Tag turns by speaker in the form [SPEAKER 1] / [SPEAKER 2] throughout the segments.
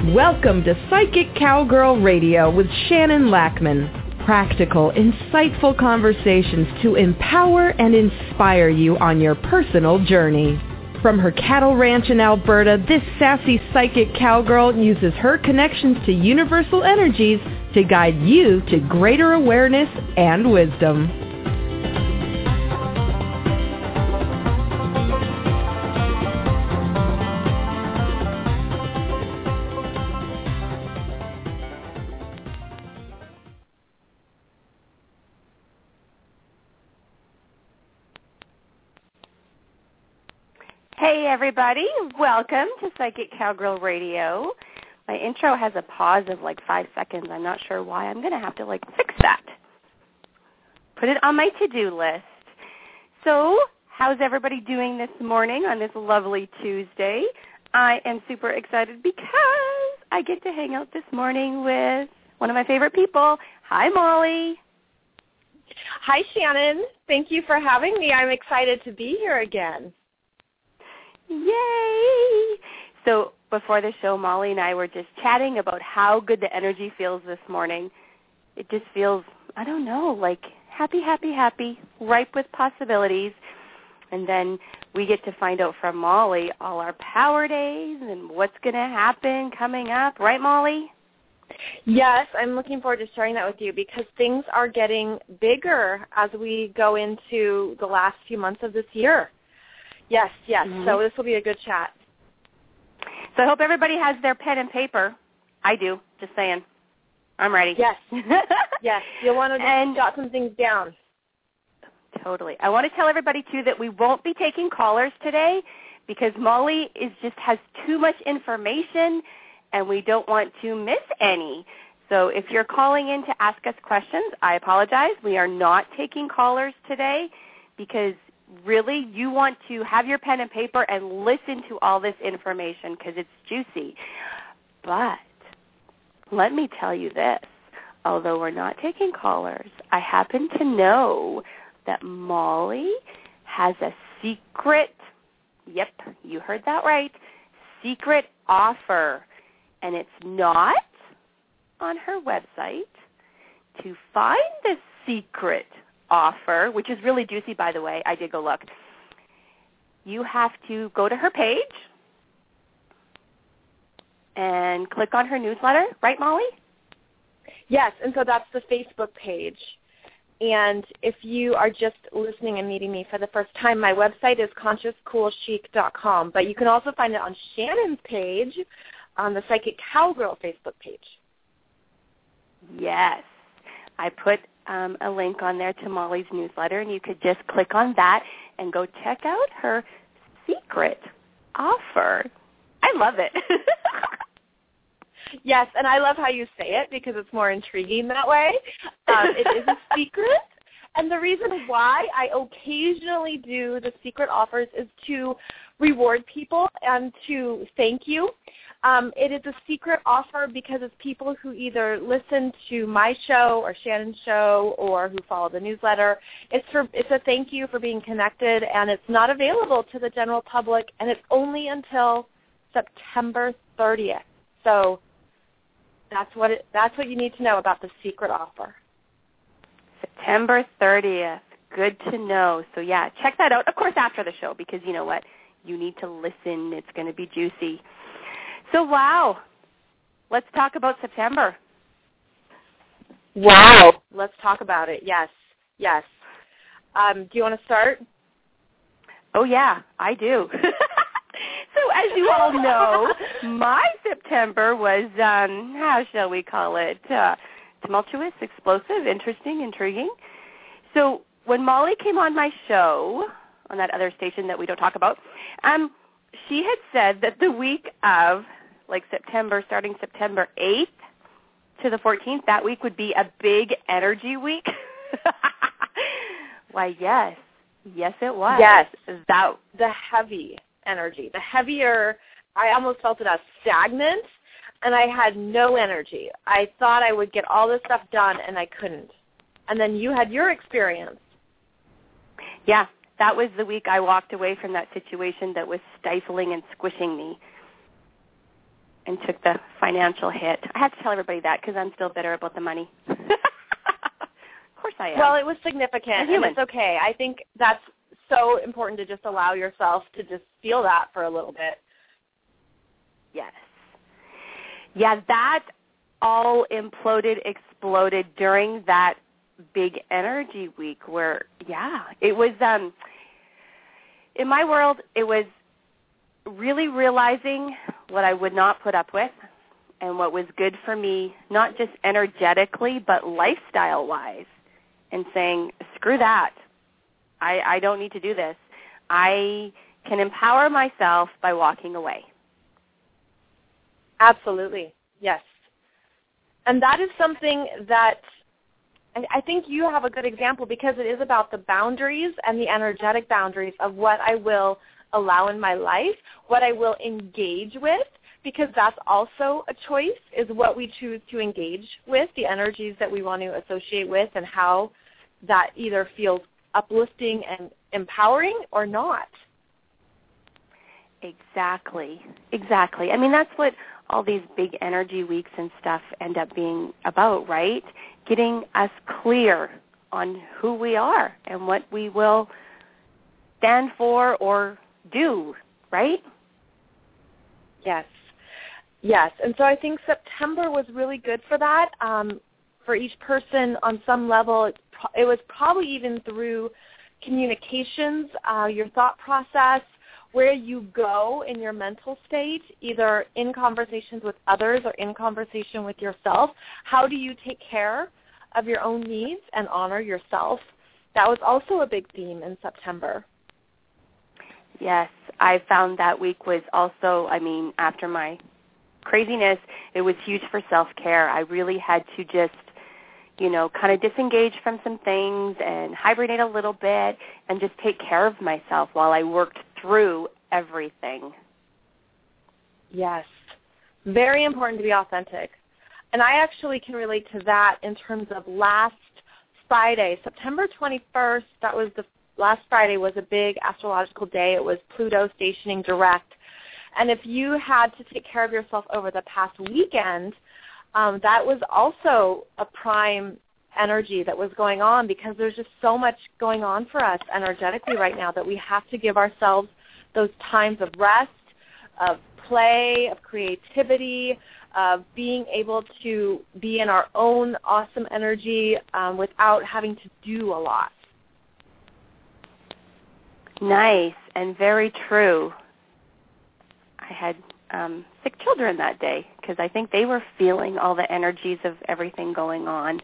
[SPEAKER 1] Welcome to Psychic Cowgirl Radio with Shannon Lackman. Practical, insightful conversations to empower and inspire you on your personal journey. From her cattle ranch in Alberta, this sassy psychic cowgirl uses her connections to universal energies to guide you to greater awareness and wisdom.
[SPEAKER 2] Hey everybody, welcome to Psychic Cowgirl Radio. My intro has a pause of like 5 seconds. I'm not sure why. I'm going to have to fix that. Put it on my to-do list. So, how's everybody doing this morning on this lovely Tuesday? I am super excited because I get to hang out this morning with one of my favorite people. Hi, Molly.
[SPEAKER 3] Hi, Shannon. Thank you for having me. I'm excited to be here again.
[SPEAKER 2] Yay! So before the show, Molly and I were just chatting about how good the energy feels this morning. It just feels, I don't know, like happy, happy, happy, ripe with possibilities. And then we get to find out from Molly all our power days and what's going to happen coming up. Right, Molly?
[SPEAKER 3] Yes, I'm looking forward to sharing that with you because things are getting bigger as we go into the last few months of this year. Yes. Mm-hmm. So this will be a good chat.
[SPEAKER 2] So I hope everybody has their pen and paper. I do, just saying. I'm ready.
[SPEAKER 3] Yes. Yes, you'll want to jot some things down.
[SPEAKER 2] Totally. I want to tell everybody, too, that we won't be taking callers today because Molly has too much information, and we don't want to miss any. So if you're calling in to ask us questions, I apologize. We are not taking callers today because really, you want to have your pen and paper and listen to all this information because it's juicy. But let me tell you this. Although we're not taking callers, I happen to know that Molly has a secret, yep, you heard that right, secret offer. And it's not on her website. To find the secret offer, which is really juicy, by the way. I did go look. You have to go to her page and click on her newsletter. Right, Molly?
[SPEAKER 3] Yes, and so that's the Facebook page. And if you are just listening and meeting me for the first time, my website is consciouscoolchic.com, but you can also find it on Shannon's page on the Psychic Cowgirl Facebook page.
[SPEAKER 2] Yes. I put a link on there to Molly's newsletter, and you could just click on that and go check out her secret offer. I love it.
[SPEAKER 3] Yes, and I love how you say it because it's more intriguing that way. It is a secret, and the reason why I occasionally do the secret offers is to reward people and to thank you. It is a secret offer because it's people who either listen to my show or Shannon's show or who follow the newsletter. It's a thank you for being connected, and it's not available to the general public, and it's only until September 30th. So that's what you need to know about the secret offer.
[SPEAKER 2] September 30th. Good to know. So, yeah, check that out, of course, after the show because you know what? You need to listen. It's going to be juicy. So, wow, let's talk about September.
[SPEAKER 3] Wow. Let's talk about it. Yes. Do you want to start?
[SPEAKER 2] Oh, yeah, I do. So, as you all know, my September was, how shall we call it, tumultuous, explosive, interesting, intriguing. So, when Molly came on my show, on that other station that we don't talk about, she had said that the week of September, starting September 8th to the 14th, that week would be a big energy week. Why, yes, it was.
[SPEAKER 3] Yes, the heavy energy. The heavier, I almost felt it as stagnant, and I had no energy. I thought I would get all this stuff done, and I couldn't. And then you had your experience.
[SPEAKER 2] Yeah, that was the week I walked away from that situation that was stifling and squishing me. and took the financial hit. I have to tell everybody that because I'm still bitter about the money. Of course I am.
[SPEAKER 3] Well, it was significant, and it's okay. I think that's so important to just allow yourself to just feel that for a little bit.
[SPEAKER 2] Yes. Yeah, that all exploded during that big energy week where, it was, in my world, it was really realizing what I would not put up with and what was good for me, not just energetically, but lifestyle-wise, and saying, screw that. I don't need to do this. I can empower myself by walking away.
[SPEAKER 3] Absolutely, yes. And that is something that I think you have a good example because it is about the boundaries and the energetic boundaries of what I will allow in my life, what I will engage with, because that's also a choice, is what we choose to engage with, the energies that we want to associate with, and how that either feels uplifting and empowering or not.
[SPEAKER 2] Exactly. I mean, that's what all these big energy weeks and stuff end up being about, right? Getting us clear on who we are and what we will stand for or do, right?
[SPEAKER 3] Yes. And so I think September was really good for that. For each person on some level, it was probably even through communications, your thought process, where you go in your mental state, either in conversations with others or in conversation with yourself. How do you take care of your own needs and honor yourself? That was also a big theme in September.
[SPEAKER 2] Yes, I found that week was also, after my craziness, it was huge for self-care. I really had to just, kind of disengage from some things and hibernate a little bit and just take care of myself while I worked through everything.
[SPEAKER 3] Yes, very important to be authentic. And I actually can relate to that in terms of last Friday, September 21st, last Friday was a big astrological day. It was Pluto stationing direct. And if you had to take care of yourself over the past weekend, that was also a prime energy that was going on because there's just so much going on for us energetically right now that we have to give ourselves those times of rest, of play, of creativity, of being able to be in our own awesome energy without having to do a lot.
[SPEAKER 2] Nice and very true. I had sick children that day because I think they were feeling all the energies of everything going on.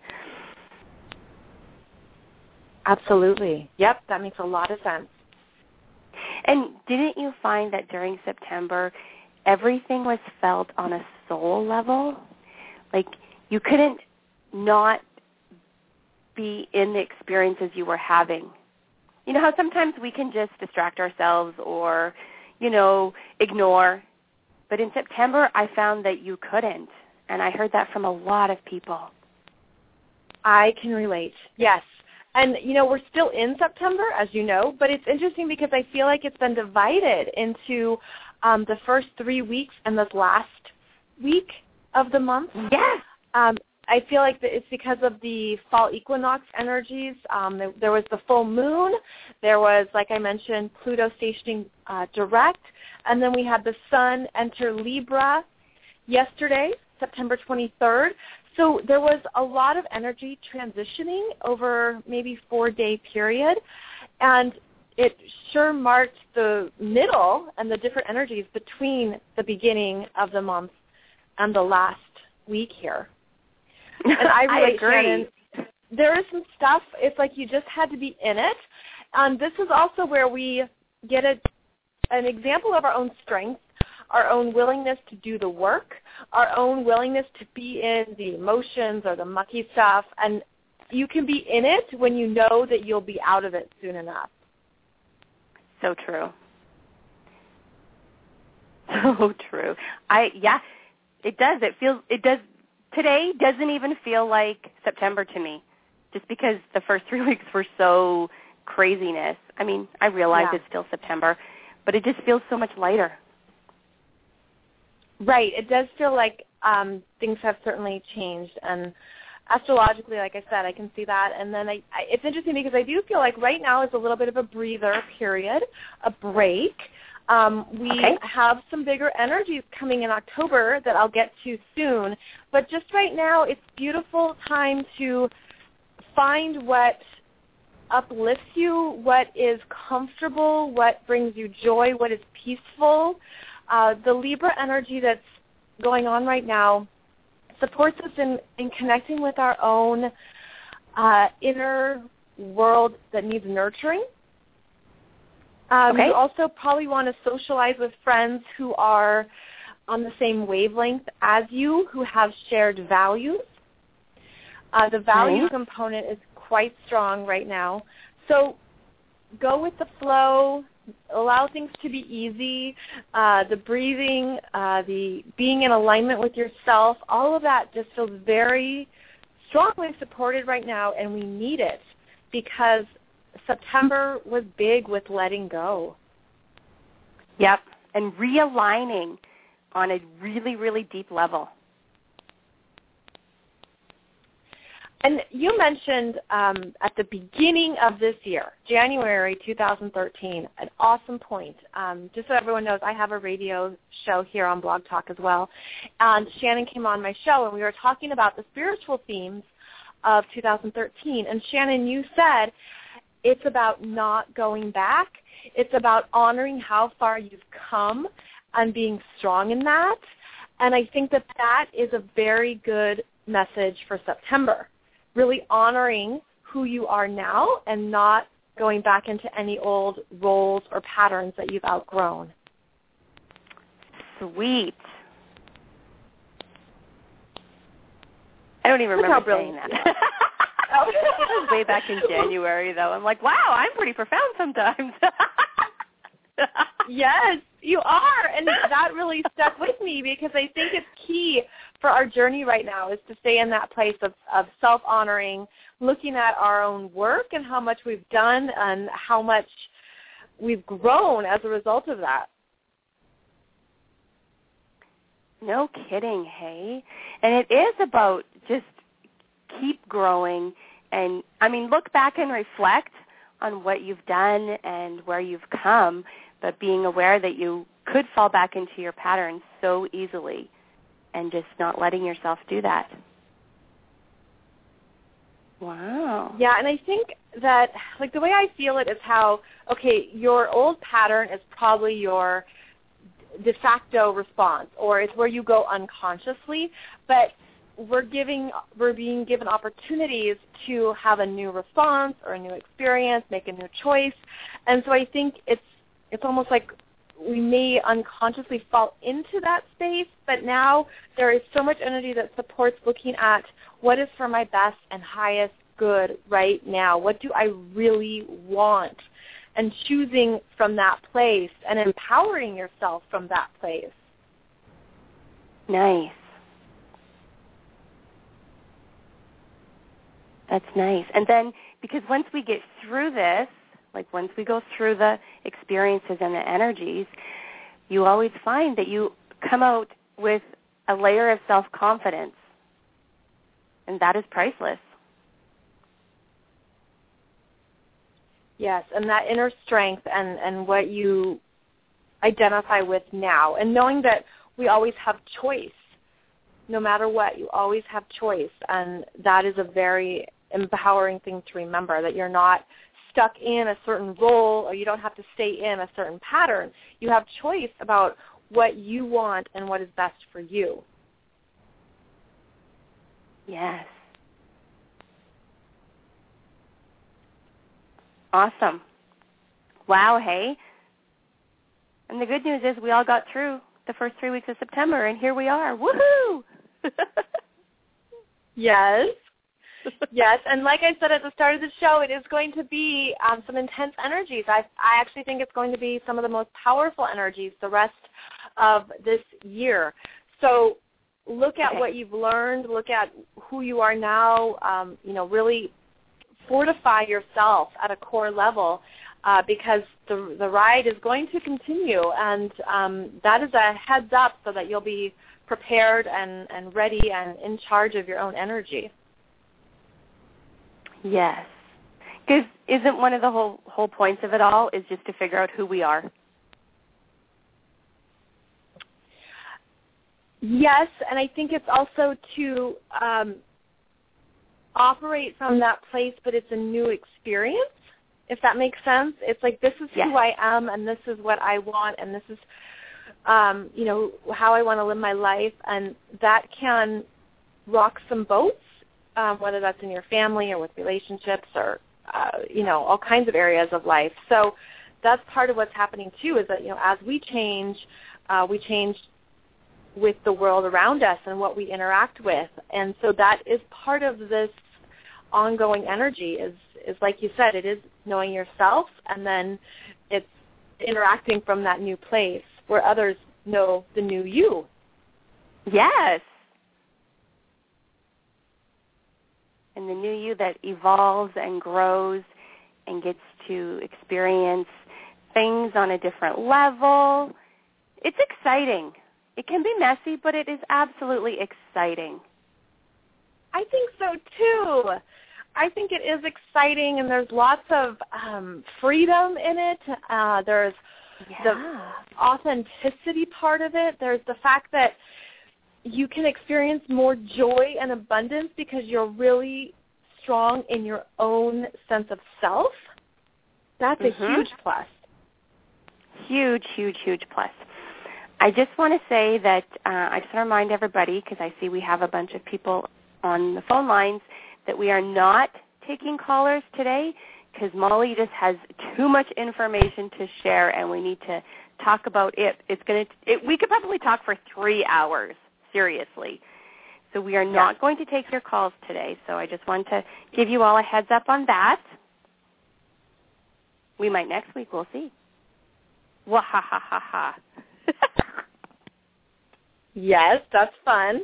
[SPEAKER 3] Absolutely. Yep, that makes a lot of sense.
[SPEAKER 2] And didn't you find that during September, everything was felt on a soul level? Like you couldn't not be in the experiences you were having. You know how sometimes we can just distract ourselves or, ignore. But in September, I found that you couldn't. And I heard that from a lot of people.
[SPEAKER 3] I can relate, yes. And, we're still in September, as you know, but it's interesting because I feel like it's been divided into the first 3 weeks and this last week of the month.
[SPEAKER 2] Yes.
[SPEAKER 3] I feel like it's because of the fall equinox energies. There was the full moon. There was, like I mentioned, Pluto stationing direct. And then we had the sun enter Libra yesterday, September 23rd. So there was a lot of energy transitioning over maybe 4-day period. And it sure marked the middle and the different energies between the beginning of the month and the last week here. And I really
[SPEAKER 2] agree.
[SPEAKER 3] Shannon, there is some stuff, it's like you just had to be in it. This is also where we get an example of our own strength, our own willingness to do the work, our own willingness to be in the emotions or the mucky stuff. And you can be in it when you know that you'll be out of it soon enough.
[SPEAKER 2] So true. So true. It does. It does. Today doesn't even feel like September to me, just because the first 3 weeks were so craziness. I realize it's still September, but it just feels so much lighter.
[SPEAKER 3] Right. It does feel like things have certainly changed. And astrologically, like I said, I can see that. And then it's interesting because I do feel like right now is a little bit of a breather period, a break. We have some bigger energies coming in October that I'll get to soon. But just right now, it's beautiful time to find what uplifts you, what is comfortable, what brings you joy, what is peaceful. The Libra energy that's going on right now supports us in connecting with our own inner world that needs nurturing. You also probably want to socialize with friends who are on the same wavelength as you, who have shared values. The value component is quite strong right now. So go with the flow. Allow things to be easy. The breathing, the being in alignment with yourself, all of that just feels very strongly supported right now, and we need it because September was big with letting go.
[SPEAKER 2] Yep, and realigning on a really, really deep level.
[SPEAKER 3] And you mentioned at the beginning of this year, January 2013, an awesome point. Just so everyone knows, I have a radio show here on Blog Talk as well. And Shannon came on my show, and we were talking about the spiritual themes of 2013. And Shannon, you said it's about not going back. It's about honoring how far you've come and being strong in that. And I think that that is a very good message for September. Really honoring who you are now and not going back into any old roles or patterns that you've outgrown.
[SPEAKER 2] Sweet. I don't even remember saying that. That was way back in January, though. I'm like, wow, I'm pretty profound sometimes.
[SPEAKER 3] Yes, you are. And that really stuck with me because I think it's key for our journey right now is to stay in that place of self-honoring, looking at our own work and how much we've done and how much we've grown as a result of that.
[SPEAKER 2] No kidding, hey? And it is about just keep growing and, I mean, look back and reflect on what you've done and where you've come, but being aware that you could fall back into your patterns so easily and just not letting yourself do that. Wow.
[SPEAKER 3] Yeah, and I think that, like, the way I feel it is how, okay, your old pattern is probably your de facto response, or it's where you go unconsciously, but we're being given opportunities to have a new response or a new experience, make a new choice. And so I think it's almost like we may unconsciously fall into that space, but now there is so much energy that supports looking at what is for my best and highest good right now. What do I really want? And choosing from that place and empowering yourself from that place.
[SPEAKER 2] Nice. That's nice. And then, because once we get through this, like once we go through the experiences and the energies, you always find that you come out with a layer of self-confidence, and that is priceless.
[SPEAKER 3] Yes, and that inner strength and what you identify with now, and knowing that we always have choice. No matter what, you always have choice, and that is a very empowering thing to remember, that you're not stuck in a certain role or you don't have to stay in a certain pattern. You have choice about what you want and what is best for you.
[SPEAKER 2] Yes. Awesome. Wow, hey. And the good news is we all got through the first 3 weeks of September, and here we are. Woohoo!
[SPEAKER 3] Yes. Yes, and like I said at the start of the show, it is going to be some intense energies. I actually think it's going to be some of the most powerful energies the rest of this year. So look at what you've learned, look at who you are now, really fortify yourself at a core level because the ride is going to continue, and that is a heads up so that you'll be prepared and ready and in charge of your own energy.
[SPEAKER 2] Yes. Because isn't one of the whole points of it all is just to figure out who we are?
[SPEAKER 3] Yes, and I think it's also to operate from that place, but it's a new experience, if that makes sense. It's like, this is who I am, and this is what I want, and this is, how I want to live my life, and that can rock some boats, whether that's in your family or with relationships or, all kinds of areas of life. So that's part of what's happening, too, is that, as we change with the world around us and what we interact with. And so that is part of this ongoing energy is like you said, it is knowing yourself, and then it's interacting from that new place where others know the new you.
[SPEAKER 2] Yes. And the new you that evolves and grows and gets to experience things on a different level. It's exciting. It can be messy, but it is absolutely exciting.
[SPEAKER 3] I think so, too. I think it is exciting, and there's lots of freedom in it. There's the authenticity part of it. There's the fact that you can experience more joy and abundance because you're really strong in your own sense of self. That's a huge plus. Huge,
[SPEAKER 2] huge, huge plus. I just want to say that I just want to remind everybody, because I see we have a bunch of people on the phone lines, that we are not taking callers today because Molly just has too much information to share, and we need to talk about it. We could probably talk for 3 hours, seriously. So we are not going to take your calls today. So I just want to give you all a heads up on that. We might next week. We'll see. Wah-ha-ha-ha-ha.
[SPEAKER 3] Yes, that's fun.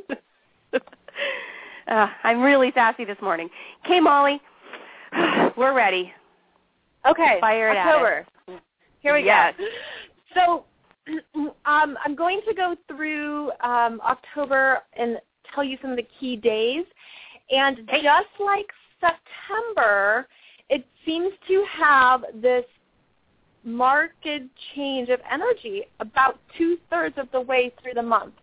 [SPEAKER 2] I'm really sassy this morning. Okay, Molly, we're ready.
[SPEAKER 3] Okay,
[SPEAKER 2] Fire it
[SPEAKER 3] October.
[SPEAKER 2] At it.
[SPEAKER 3] Here we go. So I'm going to go through October and tell you some of the key days. And just like September, it seems to have this marked change of energy about 2/3 of the way through the month.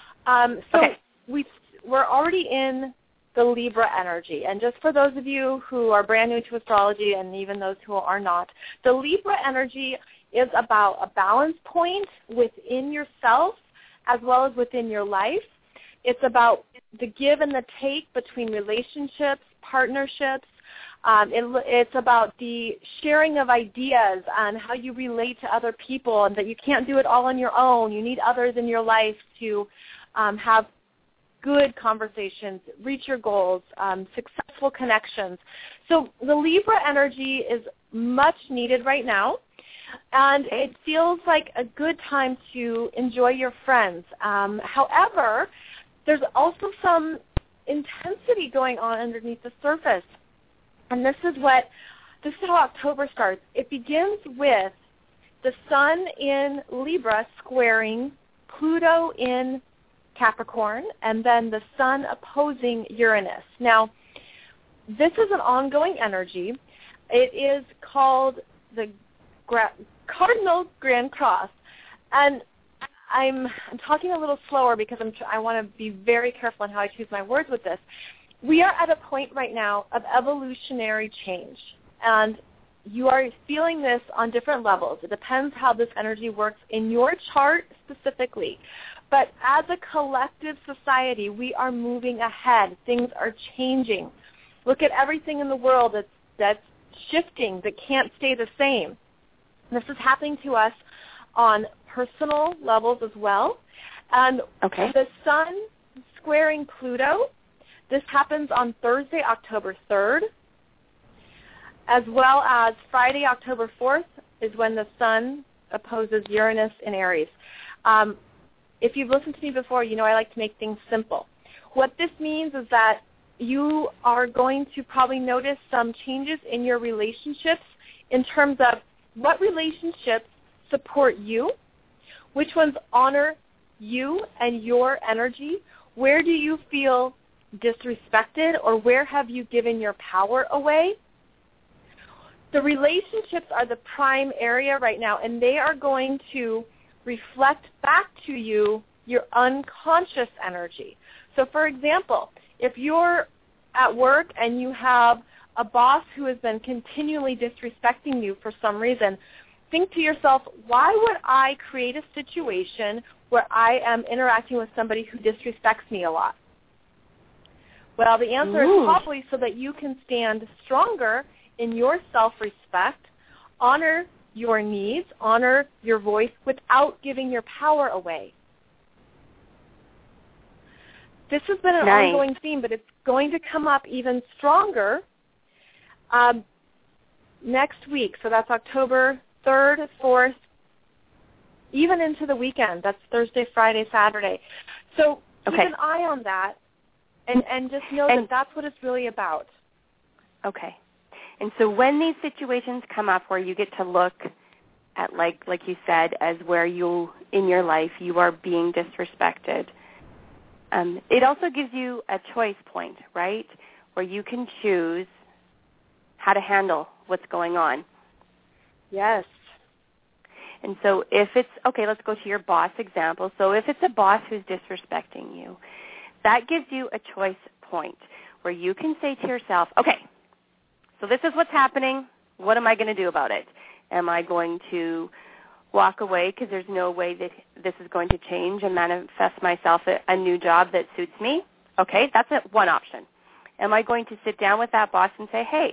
[SPEAKER 3] We're already in the Libra energy. And just for those of you who are brand new to astrology and even those who are not, the Libra energy is about a balance point within yourself as well as within your life. It's about the give and the take between relationships, partnerships. It's about the sharing of ideas and how you relate to other people, and that you can't do it all on your own. You need others in your life to have good conversations, reach your goals, successful connections. So the Libra energy is much needed right now, and it feels like a good time to enjoy your friends. However, there's also some intensity going on underneath the surface, and this is how October starts. It begins with the Sun in Libra squaring Pluto in Capricorn, and then the Sun opposing Uranus. Now, this is an ongoing energy. It is called the Cardinal Grand Cross, and I'm talking a little slower because I want to be very careful on how I choose my words with this. We are at a point right now of evolutionary change, and you are feeling this on different levels. It depends how this energy works in your chart specifically. But as a collective society, we are moving ahead. Things are changing. Look at everything in the world that's shifting, that can't stay the same. This is happening to us on personal levels as well. And the Sun squaring Pluto, this happens on Thursday, October 3rd, as well as Friday, October 4th, is when the Sun opposes Uranus in Aries. If you've listened to me before, you know I like to make things simple. What this means is that you are going to probably notice some changes in your relationships in terms of what relationships support you, which ones honor you and your energy, where do you feel disrespected, or where have you given your power away? The relationships are the prime area right now, and they are going to reflect back to you your unconscious energy. So, for example, if you're at work and you have a boss who has been continually disrespecting you for some reason, think to yourself, why would I create a situation where I am interacting with somebody who disrespects me a lot? Well, the answer is probably so that you can stand stronger in your self-respect, honor your needs, honor your voice without giving your power away. This has been an ongoing theme, but it's going to come up even stronger next week. So that's October 3rd, 4th, even into the weekend. That's Thursday, Friday, Saturday. So keep an eye on that and just know that that's what it's really about. Okay.
[SPEAKER 2] And so when these situations come up where you get to look at, like you said, as where you, in your life, you are being disrespected, it also gives you a choice point, right, where you can choose how to handle what's going on.
[SPEAKER 3] Yes.
[SPEAKER 2] And so if it's, okay, let's go to your boss example. So if it's a boss who's disrespecting you, that gives you a choice point where you can say to yourself, okay, so this is what's happening. What am I going to do about it? Am I going to walk away because there's no way that this is going to change and manifest myself a new job that suits me? Okay, that's one option. Am I going to sit down with that boss and say, hey,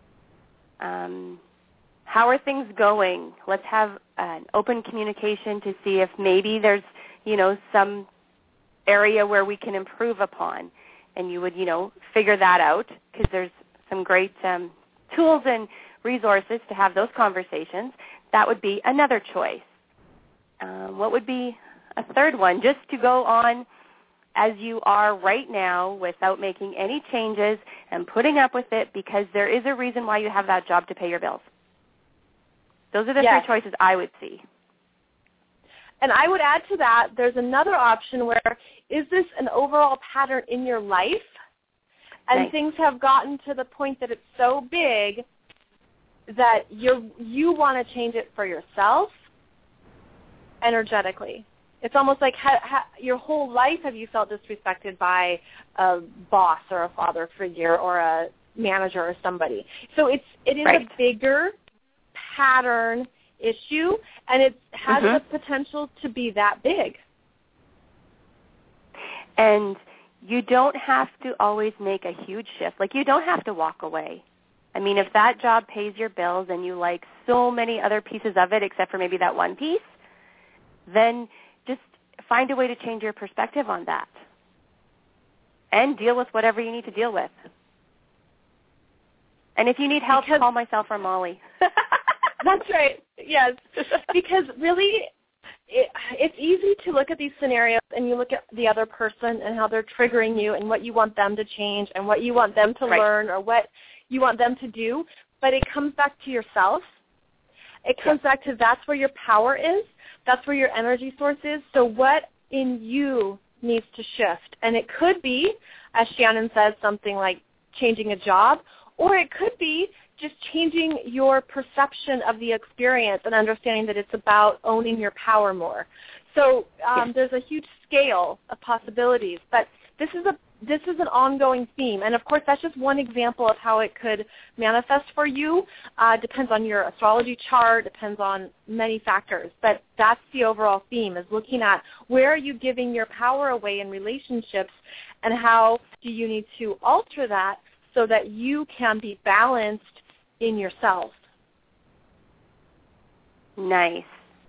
[SPEAKER 2] how are things going? Let's have an open communication to see if maybe there's, some area where we can improve upon. And you would, figure that out because there's some great tools and resources to have those conversations. That would be another choice. What would be a third one? Just to go on as you are right now without making any changes and putting up with it because there is a reason why you have that job to pay your bills. Those are the three choices I would see.
[SPEAKER 3] And I would add to that, there's another option where, is this an overall pattern in your life? And things have gotten to the point that it's so big that you want to change it for yourself energetically. It's almost like your whole life have you felt disrespected by a boss or a father figure or a manager or somebody. So it is a bigger pattern issue, and it has the potential to be that big.
[SPEAKER 2] And you don't have to always make a huge shift. Like, you don't have to walk away. I mean, if that job pays your bills and you like so many other pieces of it except for maybe that one piece, then just find a way to change your perspective on that and deal with whatever you need to deal with. And if you need help, call myself or Molly.
[SPEAKER 3] That's right, yes. Because really, it's easy to look at these scenarios and you look at the other person and how they're triggering you and what you want them to change and what you want them to learn or what you want them to do, but it comes back to yourself. It comes back to that's where your power is. That's where your energy source is. So what in you needs to shift? And it could be, as Shannon says, something like changing a job, or it could be just changing your perception of the experience and understanding that it's about owning your power more. So there's a huge scale of possibilities, but this is an ongoing theme. And, of course, that's just one example of how it could manifest for you. Depends on your astrology chart, depends on many factors. But that's the overall theme, is looking at where are you giving your power away in relationships and how do you need to alter that so that you can be balanced in yourself.
[SPEAKER 2] Nice.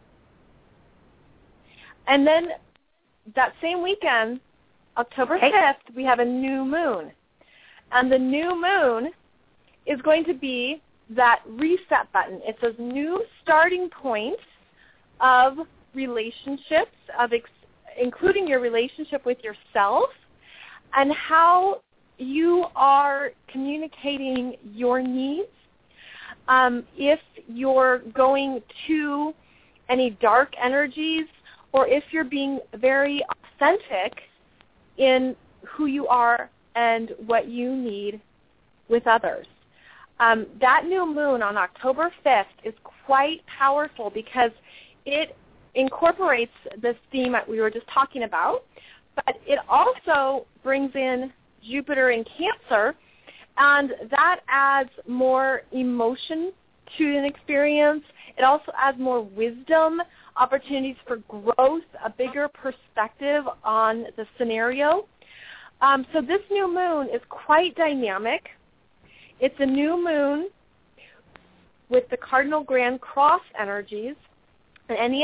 [SPEAKER 3] And then that same weekend, October 5th, we have a new moon. And the new moon is going to be that reset button. It's a new starting point of relationships, including your relationship with yourself and how you are communicating your needs, if you're going to any dark energies, or if you're being very authentic in who you are and what you need with others. That new moon on October 5th is quite powerful because it incorporates this theme that we were just talking about, but it also brings in Jupiter in Cancer, and that adds more emotion to an experience. It also adds more wisdom, opportunities for growth, a bigger perspective on the scenario. So this new moon is quite dynamic. It's a new moon with the cardinal grand cross energies, and any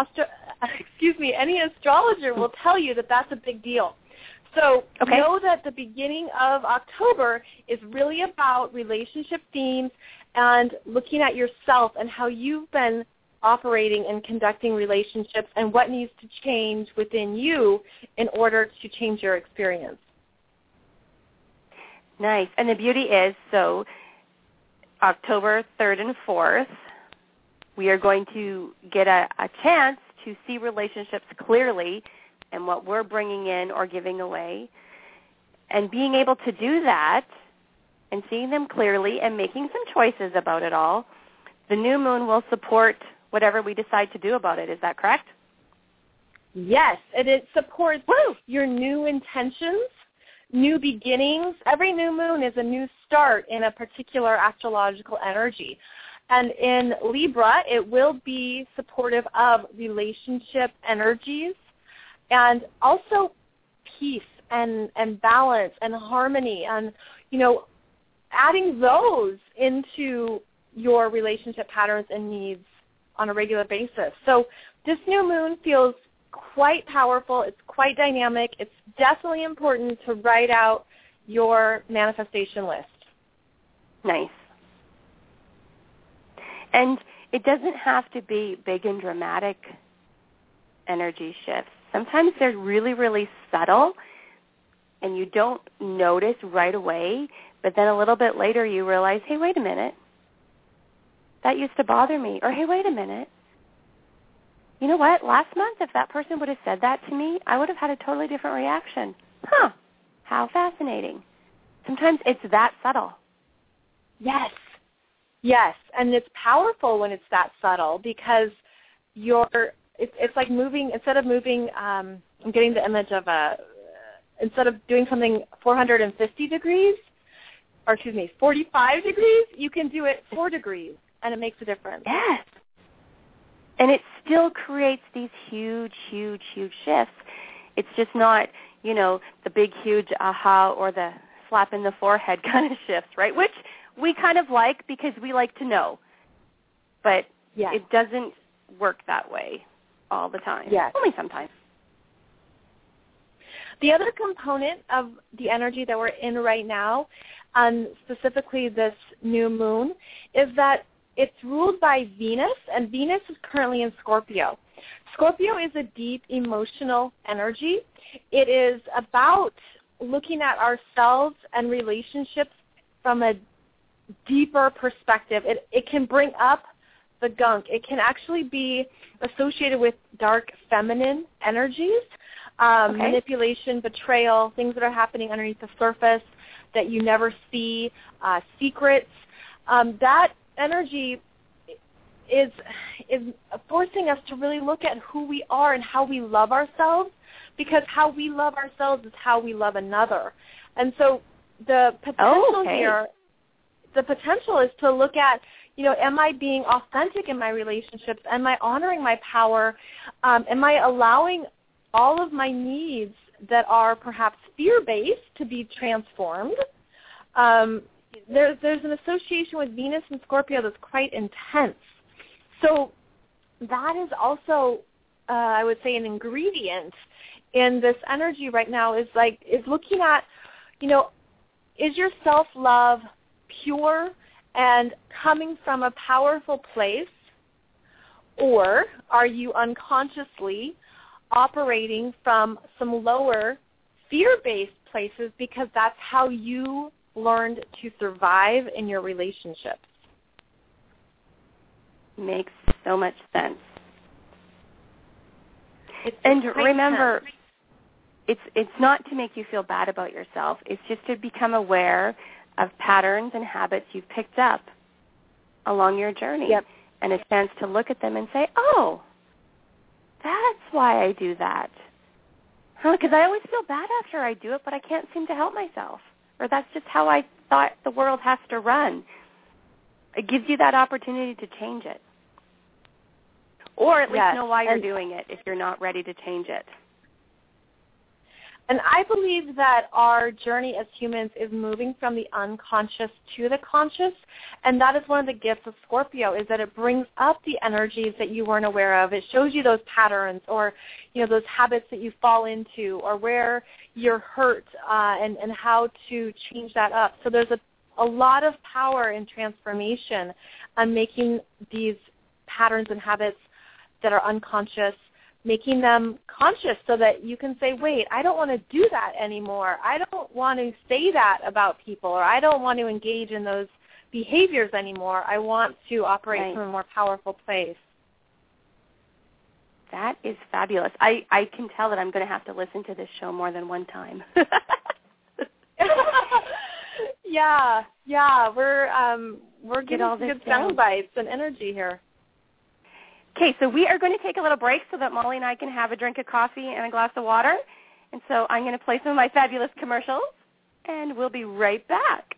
[SPEAKER 3] astrologer will tell you that that's a big deal. So know that the beginning of October is really about relationship themes and looking at yourself and how you've been operating and conducting relationships and what needs to change within you in order to change your experience.
[SPEAKER 2] Nice. And the beauty is, so October 3rd and 4th, we are going to get a chance to see relationships clearly and what we're bringing in or giving away. And being able to do that and seeing them clearly and making some choices about it all, the new moon will support whatever we decide to do about it. Is that correct?
[SPEAKER 3] Yes, and it supports your new intentions, new beginnings. Every new moon is a new start in a particular astrological energy. And in Libra, it will be supportive of relationship energies and also peace and balance and harmony and, adding those into your relationship patterns and needs on a regular basis. So this new moon feels quite powerful. It's quite dynamic. It's definitely important to write out your manifestation list.
[SPEAKER 2] Nice. And it doesn't have to be big and dramatic energy shifts. Sometimes they're really, really subtle, and you don't notice right away, but then a little bit later you realize, hey, wait a minute, that used to bother me. Or, hey, wait a minute, you know what, last month if that person would have said that to me, I would have had a totally different reaction. Huh, how fascinating. Sometimes it's that subtle.
[SPEAKER 3] Yes, and it's powerful when it's that subtle because it's like moving, instead of moving, I'm getting the image of instead of doing something 450 degrees, 45 degrees, you can do it 4 degrees, and it makes a difference.
[SPEAKER 2] Yes. And it still creates these huge, huge, huge shifts. It's just not, the big, huge aha or the slap in the forehead kind of shifts, right? Which we kind of like because we like to know. But it doesn't work that way all the time.
[SPEAKER 3] Yes.
[SPEAKER 2] Only sometimes.
[SPEAKER 3] The other component of the energy that we're in right now, specifically this new moon, is that it's ruled by Venus, and Venus is currently in Scorpio. Scorpio is a deep emotional energy. It is about looking at ourselves and relationships from a deeper perspective. It can bring up the gunk. It can actually be associated with dark feminine energies, manipulation, betrayal, things that are happening underneath the surface that you never see, secrets. That energy is forcing us to really look at who we are and how we love ourselves, because how we love ourselves is how we love another. And so the potential here, the potential is to look at, am I being authentic in my relationships? Am I honoring my power? Am I allowing all of my needs that are perhaps fear-based to be transformed? There's an association with Venus and Scorpio that's quite intense. So that is also, I would say, an ingredient in this energy right now is looking at, is your self-love pure and coming from a powerful place, or are you unconsciously operating from some lower fear-based places because that's how you learned to survive in your relationships?
[SPEAKER 2] Makes so much sense. And remember, it's not to make you feel bad about yourself. It's just to become aware of patterns and habits you've picked up along your journey, and a chance to look at them and say, oh, that's why I do that. Because I always feel bad after I do it, but I can't seem to help myself. Or that's just how I thought the world has to run. It gives you that opportunity to change it. Or at least know why you're doing it if you're not ready to change it.
[SPEAKER 3] And I believe that our journey as humans is moving from the unconscious to the conscious, and that is one of the gifts of Scorpio, is that it brings up the energies that you weren't aware of. It shows you those patterns or, those habits that you fall into or where you're hurt and how to change that up. So there's a lot of power in transformation on making these patterns and habits that are unconscious, making them conscious so that you can say, wait, I don't want to do that anymore. I don't want to say that about people, or I don't want to engage in those behaviors anymore. I want to operate from a more powerful place.
[SPEAKER 2] That is fabulous. I can tell that I'm going to have to listen to this show more than one time.
[SPEAKER 3] Yeah, we're getting all good sound bites and energy here.
[SPEAKER 2] Okay, so we are going to take a little break so that Molly and I can have a drink of coffee and a glass of water. And so I'm going to play some of my fabulous commercials, and we'll be right back.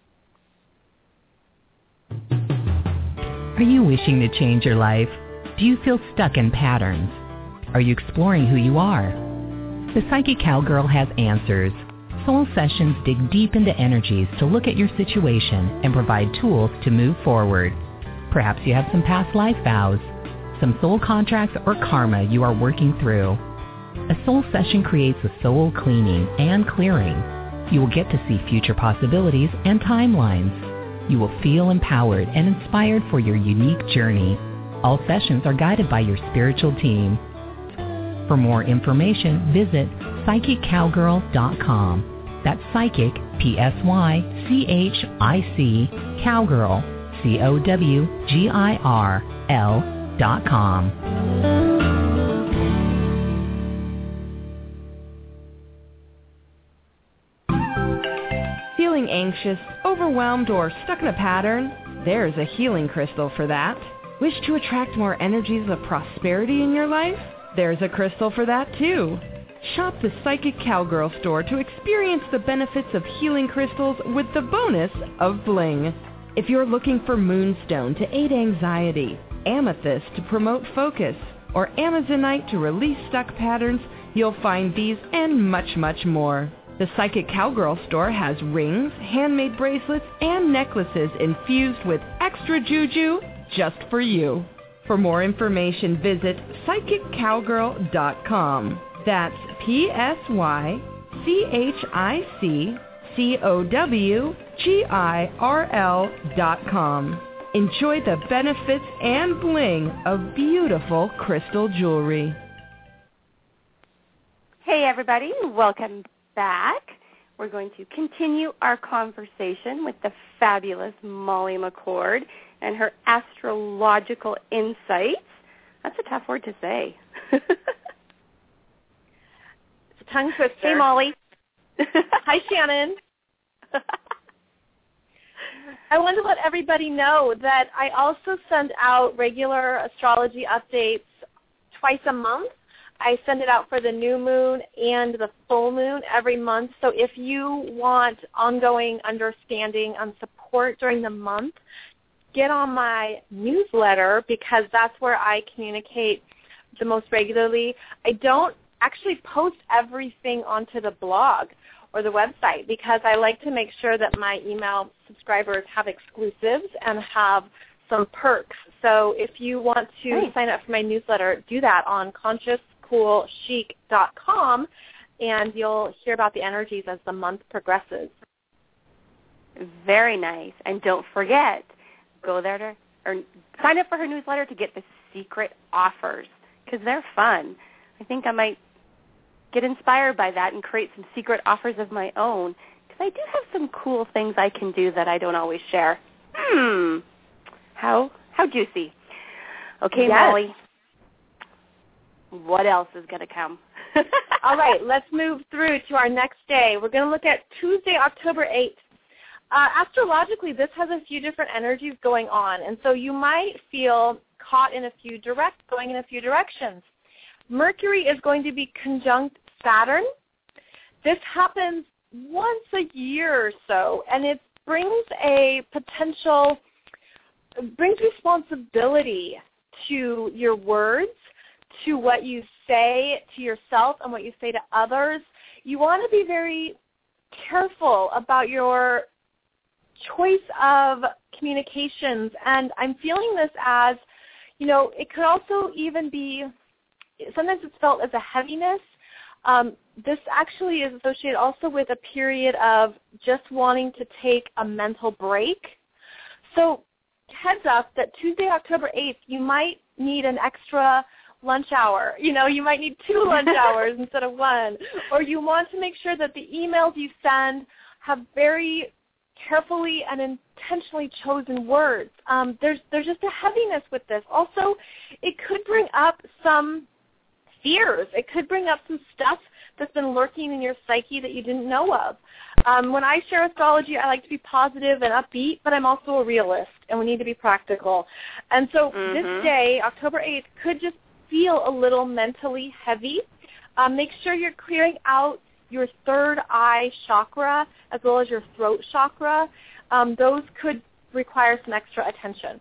[SPEAKER 4] Are you wishing to change your life? Do you feel stuck in patterns? Are you exploring who you are? The Psychic Cowgirl has answers. Soul Sessions dig deep into energies to look at your situation and provide tools to move forward. Perhaps you have some past life vows, some soul contracts or karma you are working through. A soul session creates a soul cleaning and clearing. You will get to see future possibilities and timelines. You will feel empowered and inspired for your unique journey. All sessions are guided by your spiritual team. For more information, visit PsychicCowgirl.com. That's Psychic, P-S-Y-C-H-I-C, Cowgirl, COWGIRL.com.
[SPEAKER 1] Feeling anxious, overwhelmed, or stuck in a pattern? There's a healing crystal for that. Wish to attract more energies of prosperity in your life? There's a crystal for that too. Shop the Psychic Cowgirl store to experience the benefits of healing crystals with the bonus of bling. If you're looking for moonstone to aid anxiety, amethyst to promote focus, or amazonite to release stuck patterns, you'll find these and much, much more. The Psychic Cowgirl store has rings, handmade bracelets, and necklaces infused with extra juju just for you. For more information, visit PsychicCowgirl.com. That's PsychicCowgirl.com. Enjoy the benefits and bling of beautiful crystal jewelry.
[SPEAKER 2] Hey, everybody. Welcome back. We're going to continue our conversation with the fabulous Molly McCord and her astrological insights. That's a tough word to say.
[SPEAKER 3] Tongue twister.
[SPEAKER 2] Hey, Molly.
[SPEAKER 3] Hi, Shannon. I want to let everybody know that I also send out regular astrology updates twice a month. I send it out for the new moon and the full moon every month. So if you want ongoing understanding and support during the month, get on my newsletter because that's where I communicate the most regularly. I don't actually post everything onto the blog or the website because I like to make sure that my email subscribers have exclusives and have some perks. So if you want to sign up for my newsletter, do that on ConsciousCoolChic.com, and you'll hear about the energies as the month progresses.
[SPEAKER 2] Very nice. And don't forget, go there or sign up for her newsletter to get the secret offers because they're fun. I think I might get inspired by that and create some secret offers of my own because I do have some cool things I can do that I don't always share. How juicy. Okay,
[SPEAKER 3] yes.
[SPEAKER 2] Molly, what else is going to come?
[SPEAKER 3] All right, let's move through to our next day. We're going to look at Tuesday, October 8th. Astrologically, this has a few different energies going on, and so you might feel caught in going in a few directions. Mercury is going to be conjunct Saturn. This happens once a year or so, and it brings responsibility to your words, to what you say to yourself and what you say to others. You want to be very careful about your choice of communications, and I'm feeling this as, it could also even be, sometimes it's felt as a heaviness. This actually is associated also with a period of just wanting to take a mental break. So heads up that Tuesday, October 8th, you might need an extra lunch hour. You might need 2 lunch hours instead of 1. Or you want to make sure that the emails you send have very carefully and intentionally chosen words. There's just a heaviness with this. Also, it could bring up some fears. It could bring up some stuff that's been lurking in your psyche that you didn't know of. When I share astrology, I like to be positive and upbeat, but I'm also a realist, and we need to be practical. And so this day, October 8th, could just feel a little mentally heavy. Make sure you're clearing out your third eye chakra as well as your throat chakra. Those could require some extra attention.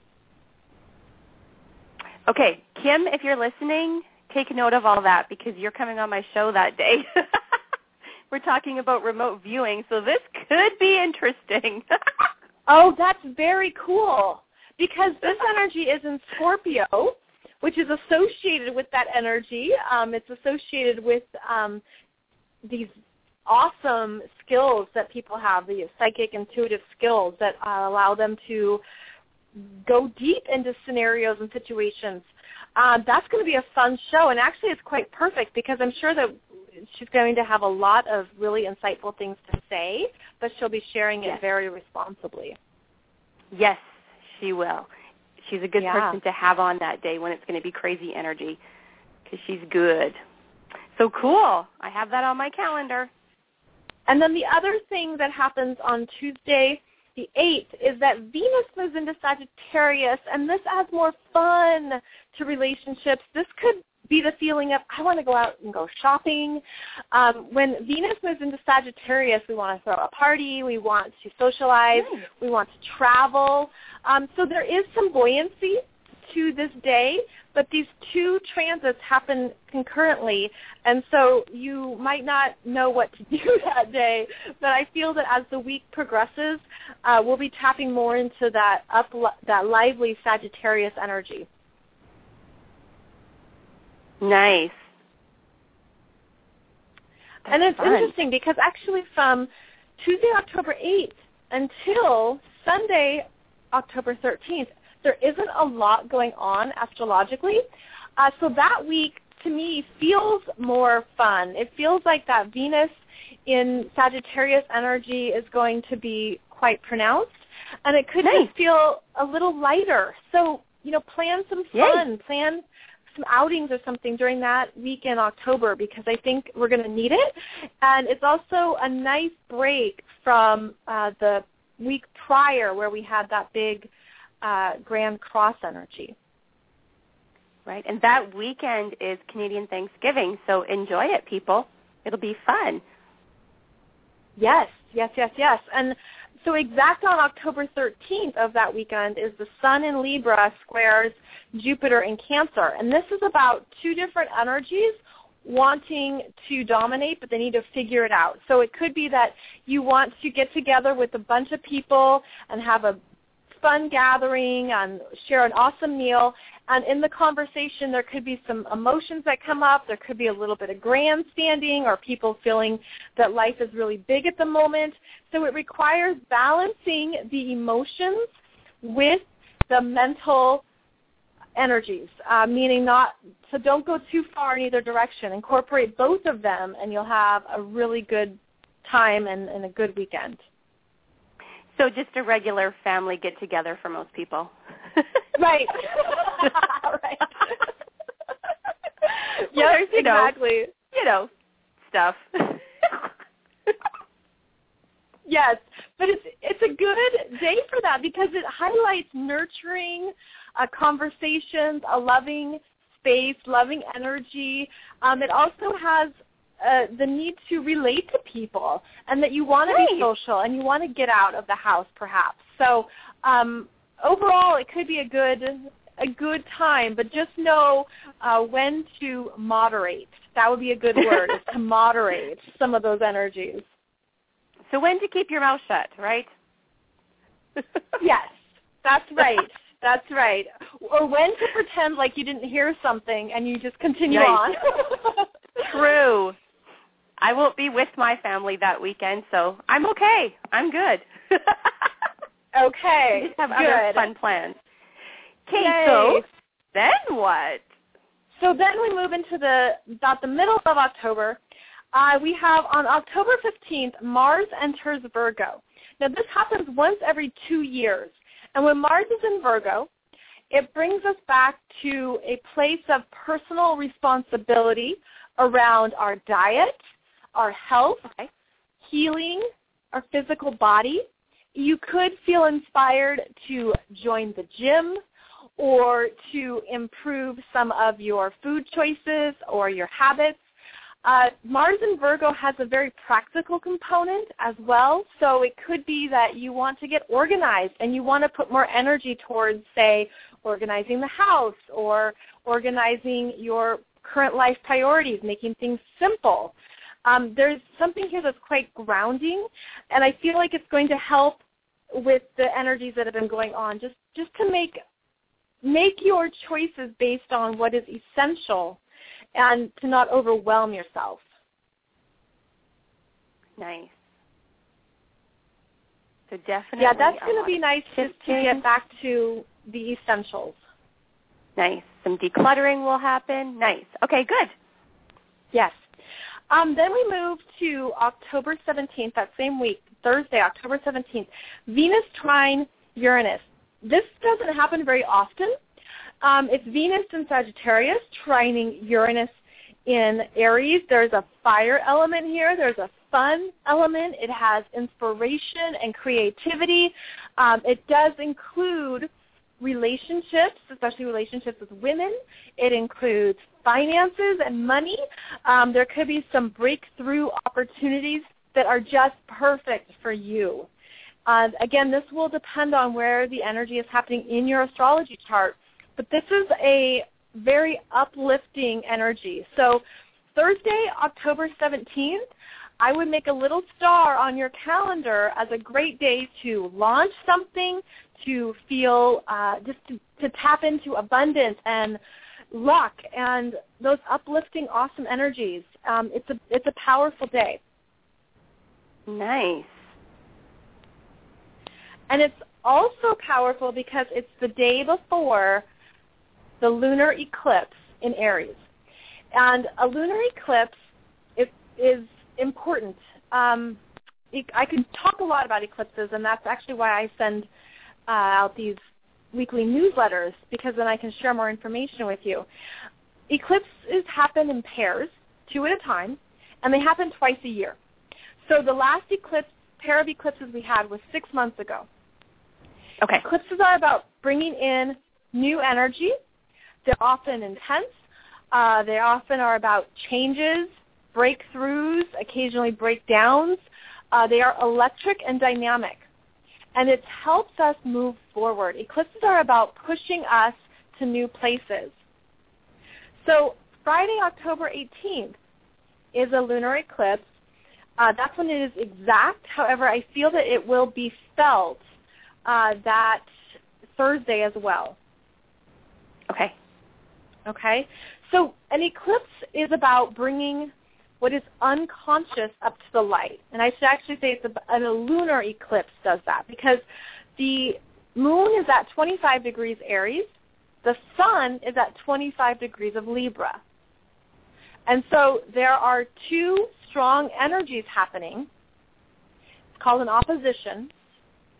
[SPEAKER 2] Okay, Kim, if you're listening, take note of all that because you're coming on my show that day. We're talking about remote viewing, so this could be interesting.
[SPEAKER 3] Oh, that's very cool because this energy is in Scorpio, which is associated with that energy. It's associated with these awesome skills that people have, the psychic intuitive skills that allow them to go deep into scenarios and situations. That's going to be a fun show, and actually it's quite perfect because I'm sure that she's going to have a lot of really insightful things to say, but she'll be sharing it very responsibly. Yes,
[SPEAKER 2] she will. She's a good person to have on that day when it's going to be crazy energy because she's good. So cool. I have that on my calendar.
[SPEAKER 3] And then the other thing that happens on Tuesday, the 8th, is that Venus moves into Sagittarius, and this adds more fun to relationships. This could be the feeling of, I want to go out and go shopping. When Venus moves into Sagittarius, we want to throw a party, we want to socialize, we want to travel. So there is some buoyancy to this day, but these two transits happen concurrently, and so you might not know what to do that day, but I feel that as the week progresses, we'll be tapping more into that lively Sagittarius energy.
[SPEAKER 2] Nice.
[SPEAKER 3] And it's interesting because actually from Tuesday, October 8th until Sunday, October 13th, there isn't a lot going on astrologically. So that week, to me, feels more fun. It feels like that Venus in Sagittarius energy is going to be quite pronounced, and it could just feel a little lighter. So, plan some fun, plan some outings or something during that week in October because I think we're going to need it. And it's also a nice break from the week prior where we had that big Grand Cross energy.
[SPEAKER 2] Right, and that weekend is Canadian Thanksgiving, so enjoy it, people. It'll be fun.
[SPEAKER 3] Yes. And so exact on October 13th of that weekend is the Sun in Libra squares Jupiter in Cancer. And this is about two different energies wanting to dominate, but they need to figure it out. So it could be that you want to get together with a bunch of people and have a fun gathering and share an awesome meal. And in the conversation, there could be some emotions that come up. There could be a little bit of grandstanding or people feeling that life is really big at the moment. So it requires balancing the emotions with the mental energies, meaning don't go too far in either direction. Incorporate both of them, and you'll have a really good time and a good weekend.
[SPEAKER 2] So just a regular family get-together for most people.
[SPEAKER 3] Right. Right.
[SPEAKER 2] Yes,
[SPEAKER 3] exactly.
[SPEAKER 2] Stuff.
[SPEAKER 3] Yes, but it's a good day for that because it highlights nurturing conversations, a loving space, loving energy. It also has the need to relate to people and that you want to be social and you want to get out of the house perhaps. So overall it could be a good time, but just know when to moderate. That would be a good word, is to moderate some of those energies.
[SPEAKER 2] So when to keep your mouth shut, right?
[SPEAKER 3] Yes, that's right. That's right. Or when to pretend like you didn't hear something and you just continue on.
[SPEAKER 2] True. I won't be with my family that weekend, so I'm okay. I'm good.
[SPEAKER 3] Okay,
[SPEAKER 2] have
[SPEAKER 3] good.
[SPEAKER 2] other fun plans. Okay, so then what?
[SPEAKER 3] So then we move into about the middle of October. We have on October 15th, Mars enters Virgo. Now this happens once every 2 years. And when Mars is in Virgo, it brings us back to a place of personal responsibility around our diet, our health, healing, our physical body. You could feel inspired to join the gym or to improve some of your food choices or your habits. Mars in Virgo has a very practical component as well, so it could be that you want to get organized and you want to put more energy towards, say, organizing the house or organizing your current life priorities, making things simple. There's something here that's quite grounding, and I feel like it's going to help with the energies that have been going on, just to make your choices based on what is essential and to not overwhelm yourself.
[SPEAKER 2] Nice. So definitely.
[SPEAKER 3] Yeah, that's going to be nice just to get back to the essentials.
[SPEAKER 2] Nice. Some decluttering will happen. Nice. Okay, good.
[SPEAKER 3] Yes. Then we move to October 17th, that same week, Thursday, October 17th, Venus trine Uranus. This doesn't happen very often. It's Venus in Sagittarius trining Uranus in Aries. There's a fire element here. There's a fun element. It has inspiration and creativity. It does include relationships, especially relationships with women. It includes finances and money. There could be some breakthrough opportunities that are just perfect for you. Again, this will depend on where the energy is happening in your astrology chart. But this is a very uplifting energy. So Thursday, October 17th, I would make a little star on your calendar as a great day to launch something, to feel, to tap into abundance and luck and those uplifting, awesome energies. It's a powerful day.
[SPEAKER 2] Nice.
[SPEAKER 3] And it's also powerful because it's the day before the lunar eclipse in Aries. And a lunar eclipse is important. I could talk a lot about eclipses, and that's actually why I send out these weekly newsletters, because then I can share more information with you. Eclipses happen in pairs, 2 at a time, and they happen twice a year. So the last pair of eclipses we had was 6 months ago.
[SPEAKER 2] Okay.
[SPEAKER 3] Eclipses are about bringing in new energy. They're often intense. They often are about changes, breakthroughs, occasionally breakdowns. They are electric and dynamic, and it helps us move forward. Eclipses are about pushing us to new places. So Friday, October 18th is a lunar eclipse. That's when it is exact. However, I feel that it will be felt that Thursday as well.
[SPEAKER 2] Okay.
[SPEAKER 3] Okay? So an eclipse is about bringing what is unconscious up to the light. And I should actually say a lunar eclipse does that, because the moon is at 25 degrees Aries. The sun is at 25 degrees of Libra. And so there are two strong energies happening. It's called an opposition.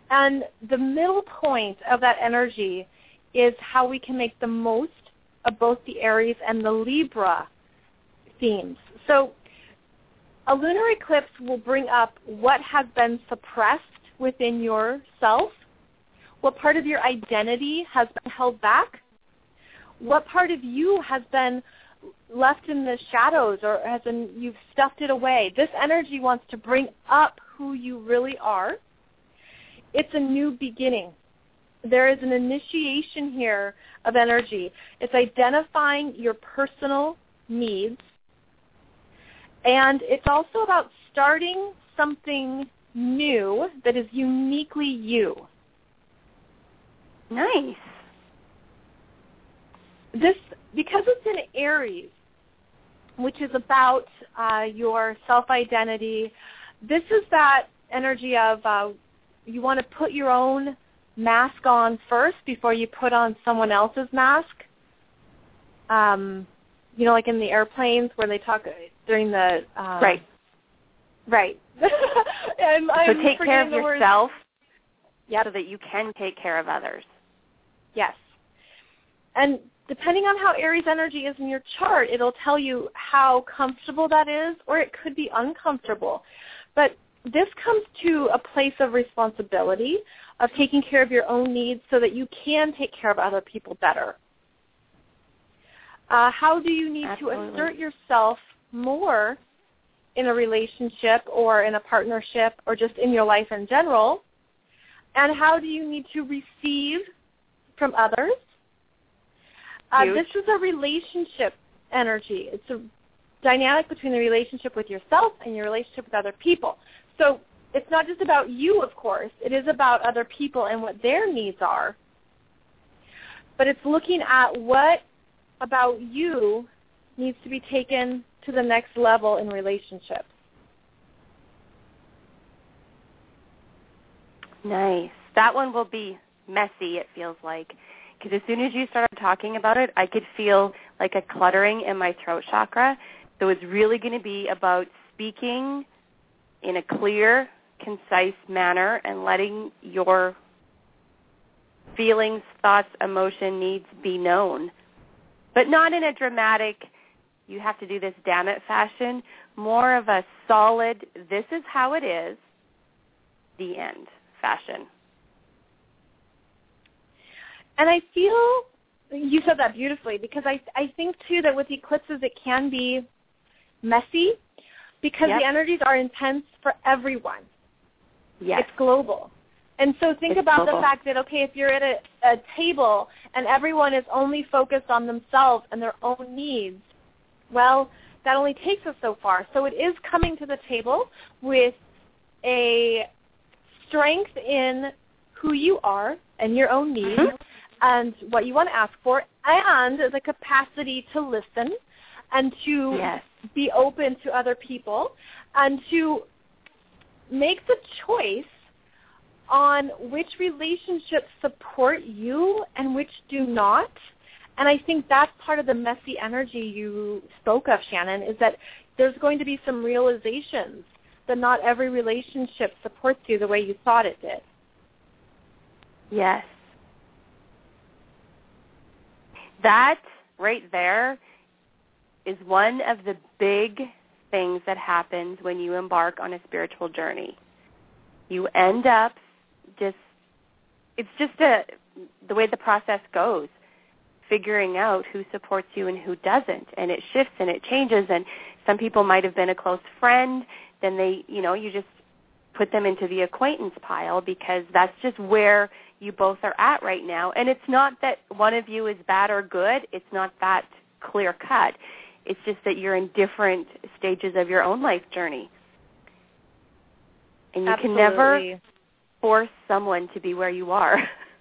[SPEAKER 3] And the middle point of that energy is how we can make the most of both the Aries and the Libra themes. So a lunar eclipse will bring up what has been suppressed within yourself, what part of your identity has been held back, what part of you has been left in the shadows or you've stuffed it away. This energy wants to bring up who you really are. It's a new beginning. There is an initiation here of energy. It's identifying your personal needs, and it's also about starting something new that is uniquely you.
[SPEAKER 2] Nice.
[SPEAKER 3] This, because it's in Aries, which is about your self-identity, this is that energy of you want to put your own mask on first before you put on someone else's mask. You know, like in the airplanes where they talk during the...
[SPEAKER 2] Right.
[SPEAKER 3] Right.
[SPEAKER 2] So take care of yourself
[SPEAKER 3] yep.
[SPEAKER 2] so that you can take care of others.
[SPEAKER 3] Yes. And depending on how Aries energy is in your chart, it'll tell you how comfortable that is, or it could be uncomfortable. But this comes to a place of responsibility, of taking care of your own needs so that you can take care of other people better. How do you need
[SPEAKER 2] Absolutely.
[SPEAKER 3] to assert yourself more in a relationship or in a partnership or just in your life in general? And how do you need to receive from others? This is a relationship energy. It's a dynamic between the relationship with yourself and your relationship with other people. So it's not just about you, of course. It is about other people and what their needs are. But it's looking at what about you needs to be taken to the next level in relationships.
[SPEAKER 2] Nice. That one will be messy, it feels like. Because as soon as you started talking about it, I could feel like a cluttering in my throat chakra. So it's really going to be about speaking in a clear, concise manner and letting your feelings, thoughts, emotion, needs be known. But not in a dramatic, you have to do this, damn it fashion. More of a solid, this is how it is, the end fashion.
[SPEAKER 3] And I feel, you said that beautifully, because I think, too, that with eclipses it can be messy because
[SPEAKER 2] Yep.
[SPEAKER 3] the energies are intense for everyone.
[SPEAKER 2] Yes.
[SPEAKER 3] It's global. And so think
[SPEAKER 2] It's
[SPEAKER 3] about
[SPEAKER 2] global.
[SPEAKER 3] the fact that, okay, if you're at a table and everyone is only focused on themselves and their own needs, well, that only takes us so far. So it is coming to the table with a strength in who you are and your own needs and what you want to ask for, and the capacity to listen and to
[SPEAKER 2] Yes.
[SPEAKER 3] be open to other people and to make the choice on which relationships support you and which do not. And I think that's part of the messy energy you spoke of, Shannon, is that there's going to be some realizations that not every relationship supports you the way you thought it did.
[SPEAKER 2] Yes. That right there is one of the big things that happens when you embark on a spiritual journey. You end up it's just the way the process goes, figuring out who supports you and who doesn't. And it shifts and it changes. And some people might have been a close friend. Then you just put them into the acquaintance pile because that's just where you both are at right now. And it's not that one of you is bad or good. It's not that clear cut. It's just that you're in different stages of your own life journey. And you
[SPEAKER 3] Absolutely.
[SPEAKER 2] can never force someone to be where you are.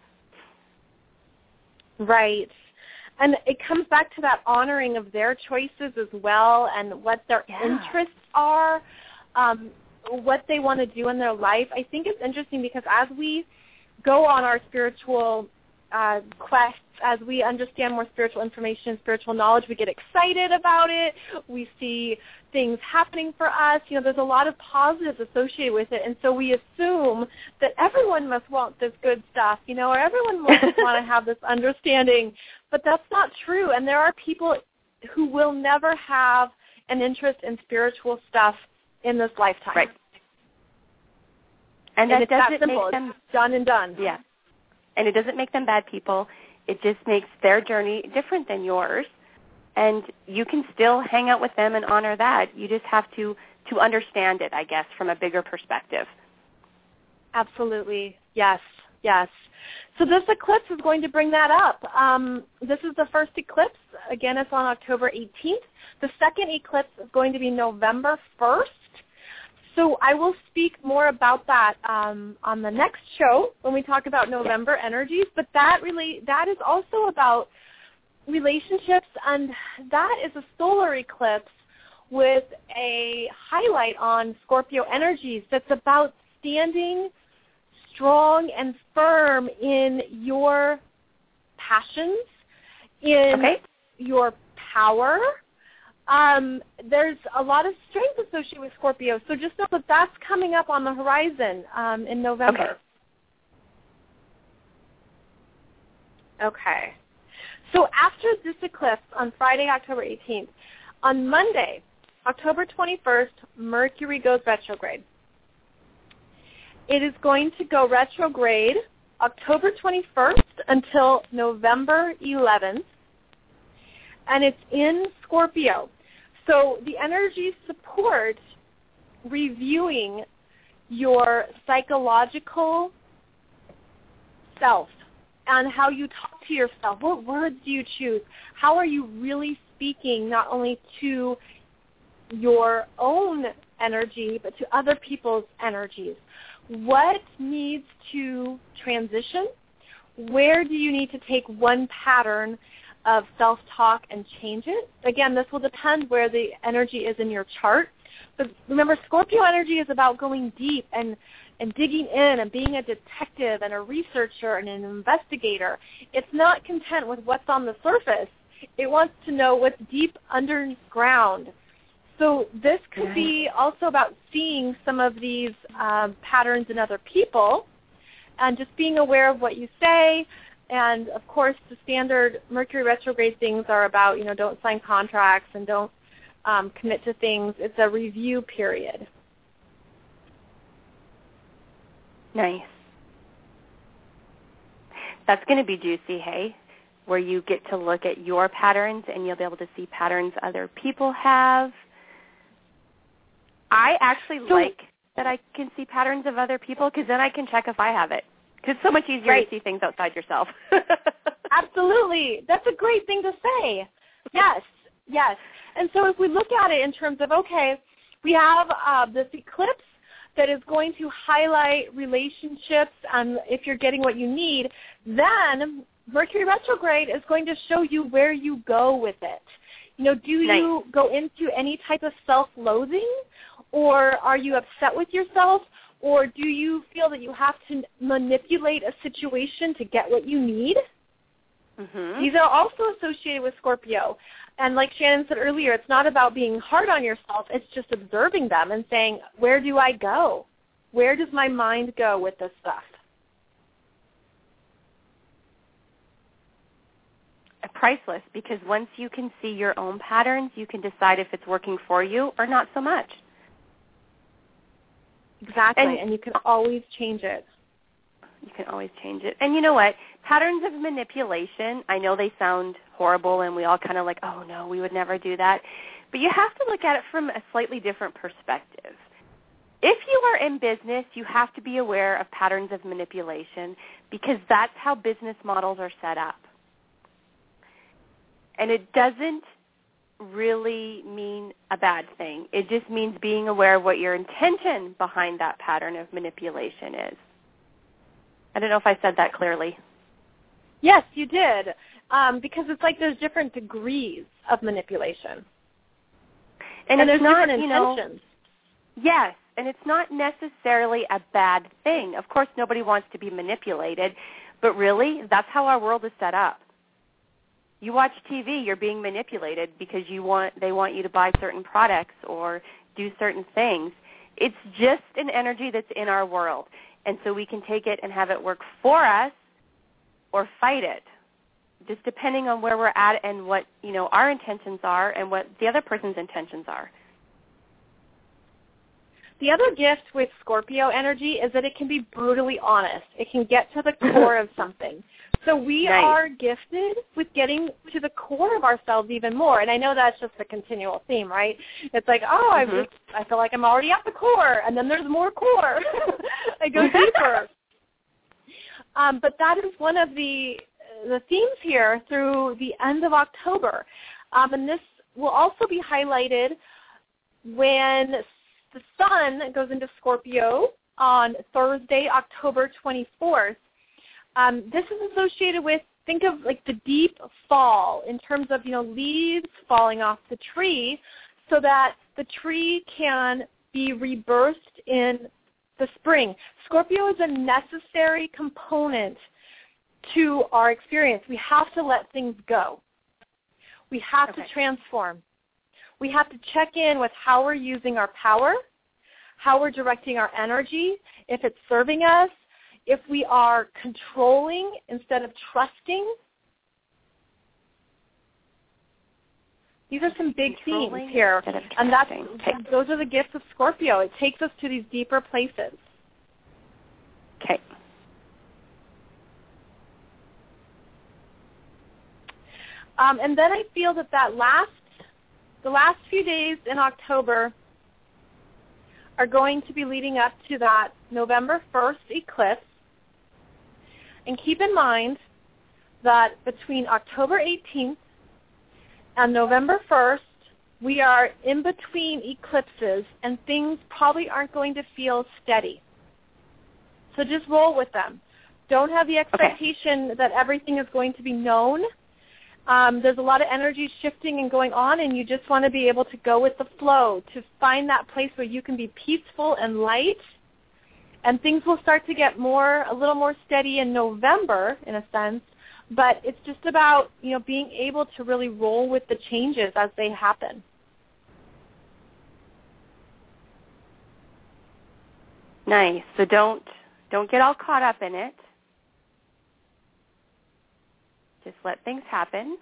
[SPEAKER 3] Right. And it comes back to that honoring of their choices as well and what their interests are, what they want to do in their life. I think it's interesting because as we go on our spiritual quests. As we understand more spiritual information and spiritual knowledge, we get excited about it. We see things happening for us. There's a lot of positives associated with it, and so we assume that everyone must want this good stuff, or everyone must want to have this understanding. But that's not true, and there are people who will never have an interest in spiritual stuff in this lifetime.
[SPEAKER 2] Right. And that
[SPEAKER 3] it's that
[SPEAKER 2] doesn't
[SPEAKER 3] simple.
[SPEAKER 2] make them
[SPEAKER 3] It's done and done.
[SPEAKER 2] Yeah. And it doesn't make them bad people. It just makes their journey different than yours. And you can still hang out with them and honor that. You just have to understand it, I guess, from a bigger perspective.
[SPEAKER 3] Absolutely. Yes. So this eclipse is going to bring that up. This is the first eclipse. Again, it's on October 18th. The second eclipse is going to be November 1st. So I will speak more about that on the next show when we talk about November energies. But that is also about relationships, and that is a solar eclipse with a highlight on Scorpio energies that's about standing strong and firm in your passions, in your power. There's a lot of strength associated with Scorpio, so just know that that's coming up on the horizon in November. Okay. So after this eclipse on Friday, October 18th, on Monday, October 21st, Mercury goes retrograde. It is going to go retrograde October 21st until November 11th, and it's in Scorpio. So the energies support reviewing your psychological self and how you talk to yourself. What words do you choose? How are you really speaking not only to your own energy but to other people's energies? What needs to transition? Where do you need to take one pattern of self-talk and change it? Again, this will depend where the energy is in your chart. But remember, Scorpio energy is about going deep and digging in and being a detective and a researcher and an investigator. It's not content with what's on the surface. It wants to know what's deep underground. So this could be also about seeing some of these patterns in other people and just being aware of what you say. And, of course, the standard Mercury retrograde things are about, don't sign contracts and don't commit to things. It's a review period.
[SPEAKER 2] Nice. That's going to be juicy, hey, where you get to look at your patterns and you'll be able to see patterns other people have. I actually like that I can see patterns of other people because then I can check if I have it. Because it's so much easier to see things outside yourself.
[SPEAKER 3] Absolutely. That's a great thing to say. Yes. And so if we look at it in terms of, we have this eclipse that is going to highlight relationships, and if you're getting what you need, then Mercury retrograde is going to show you where you go with it. Do you go into any type of self-loathing, or are you upset with yourself, or do you feel that you have to manipulate a situation to get what you need? Mm-hmm. These are also associated with Scorpio. And like Shannon said earlier, it's not about being hard on yourself. It's just observing them and saying, where do I go? Where does my mind go with this stuff?
[SPEAKER 2] Priceless, because once you can see your own patterns, you can decide if it's working for you or not so much.
[SPEAKER 3] Exactly, and you can always change it.
[SPEAKER 2] You can always change it. And you know what? Patterns of manipulation, I know they sound horrible and we all kind of like, oh, no, we would never do that. But you have to look at it from a slightly different perspective. If you are in business, you have to be aware of patterns of manipulation because that's how business models are set up. And it doesn't really mean a bad thing. It just means being aware of what your intention behind that pattern of manipulation is. I don't know if I said that clearly.
[SPEAKER 3] Yes, you did, because it's like there's different degrees of manipulation. And there's not, different intentions.
[SPEAKER 2] Yes, and it's not necessarily a bad thing. Of course, nobody wants to be manipulated, But really, that's how our world is set up. You watch TV, you're being manipulated because they want you to buy certain products or do certain things. It's just an energy that's in our world. And so we can take it and have it work for us or fight it, just depending on where we're at and what, our intentions are and what the other person's intentions are.
[SPEAKER 3] The other gift with Scorpio energy is that it can be brutally honest. It can get to the core of something. So we are gifted with getting to the core of ourselves even more. And I know that's just a continual theme, right? It's like, I feel like I'm already at the core, and then there's more core. I go deeper. But that is one of the themes here through the end of October. And this will also be highlighted when the sun goes into Scorpio on Thursday, October 24th. This is associated with, think of like the deep fall in terms of, leaves falling off the tree so that the tree can be rebirthed in the spring. Scorpio is a necessary component to our experience. We have to let things go. We have to transform. We have to check in with how we're using our power, how we're directing our energy, if it's serving us, if we are controlling instead of trusting. These are some big themes here, and those are the gifts of Scorpio. It takes us to these deeper places.
[SPEAKER 2] Okay.
[SPEAKER 3] And then I feel that the last few days in October are going to be leading up to that November 1st eclipse. And keep in mind that between October 18th and November 1st, we are in between eclipses, and things probably aren't going to feel steady. So just roll with them. Don't have the expectation that everything is going to be known. There's a lot of energy shifting and going on, and you just want to be able to go with the flow, to find that place where you can be peaceful and light. And things will start to get a little more steady in November, in a sense. But it's just about, being able to really roll with the changes as they happen.
[SPEAKER 2] Nice. So don't get all caught up in it. Just let things happen.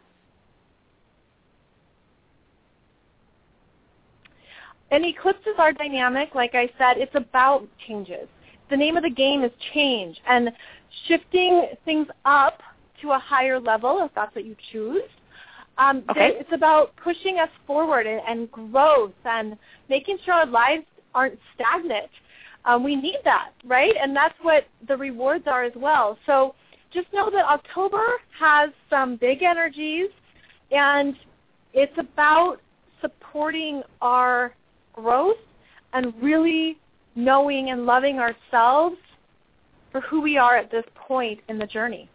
[SPEAKER 3] And eclipses are dynamic. Like I said, it's about changes. The name of the game is change and shifting things up to a higher level, if that's what you choose. It's about pushing us forward and growth and making sure our lives aren't stagnant. We need that, right? And that's what the rewards are as well. So just know that October has some big energies, and it's about supporting our growth and really knowing and loving ourselves for who we are at this point in the journey.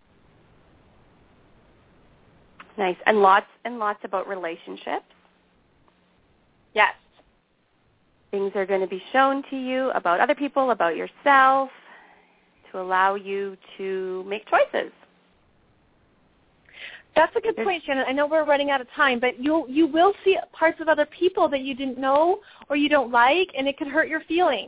[SPEAKER 2] Nice. And lots about relationships.
[SPEAKER 3] Yes.
[SPEAKER 2] Things are going to be shown to you about other people, about yourself, to allow you to make choices.
[SPEAKER 3] That's a good point, Shannon. I know we're running out of time, but you will see parts of other people that you didn't know or you don't like, and it could hurt your feelings.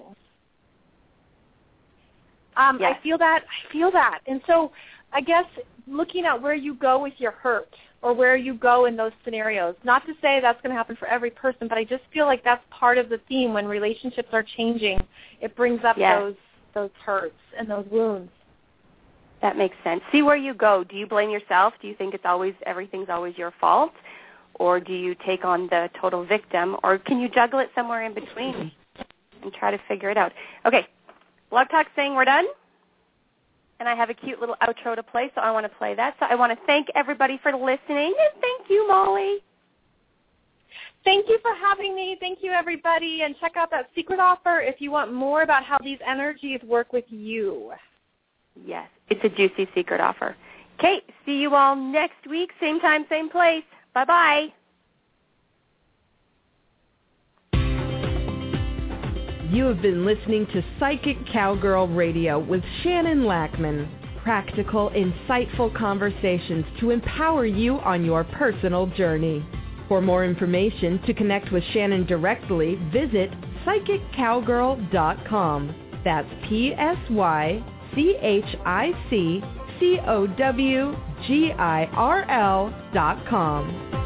[SPEAKER 3] Yes. I feel that. And so I guess looking at where you go with your hurt or where you go in those scenarios, not to say that's going to happen for every person, but I just feel like that's part of the theme when relationships are changing. It brings up those hurts and those wounds.
[SPEAKER 2] That makes sense. See where you go. Do you blame yourself? Do you think everything's always your fault? Or do you take on the total victim? Or can you juggle it somewhere in between and try to figure it out? Okay, Blog Talk's saying we're done. And I have a cute little outro to play, so I want to play that. So I want to thank everybody for listening. And thank you, Molly.
[SPEAKER 3] Thank you for having me. Thank you, everybody. And check out that secret offer if you want more about how these energies work with you.
[SPEAKER 2] Yes, it's a juicy secret offer. Okay, see you all next week, same time, same place. Bye-bye.
[SPEAKER 1] You have been listening to Psychic Cowgirl Radio with Shannon Lackman. practical, insightful conversations to empower you on your personal journey. For more information, to connect with Shannon directly, visit PsychicCowgirl.com. That's PsychicCowgirl.com.